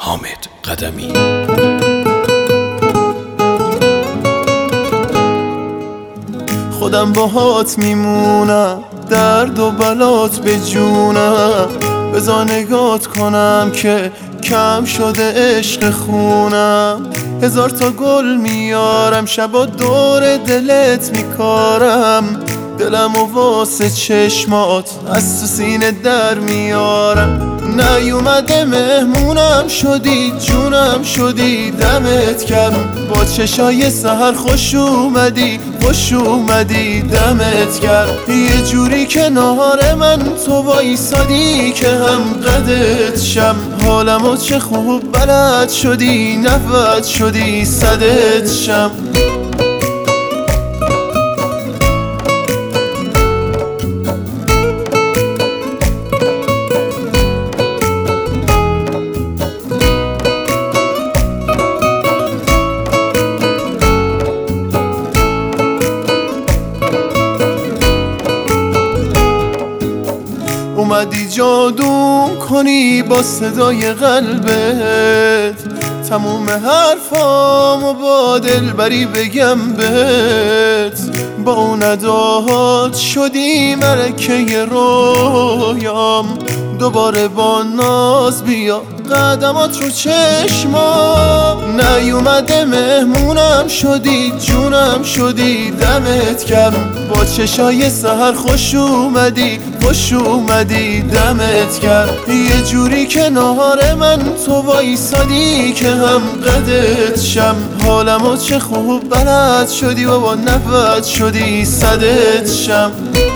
حامد قدمی. خودم باهات میمونم، درد و بلات به جونم. بذار نگات کنم که کم شده عشق خونم. 1000 تا گل میارم، شبا دور دلت میکارم. دلم و واسه چشمات از تو سینه در میارم. نیومده مهمونم شدی، جونم شدی، دمت گرم. با چشای سحر خوش اومدی، خوش اومدی، دمت گرم. یه جوری کنار من تو وایسادی که هم قدت شم. حالمو چه خوب بلد شدی، نفت شدی، صدت شم. اومدی جادو کنی با صدای قلبت، تموم حرفامو با دلبری بگم بهت. با اون اداهات شدی ملکه رویام. دوباره با ناز بیا قدمات رو چشمام. نیومده مهمونم شدی، جونم شدی، دمت گرم. با چشای سحر خوش اومدی، خوش اومدی، دمت گرم. یه جوری کنار من تو وایسادی که هم قدت شم. حالمو چه خوب بلد شدی و با نفت شدی، صدت شم.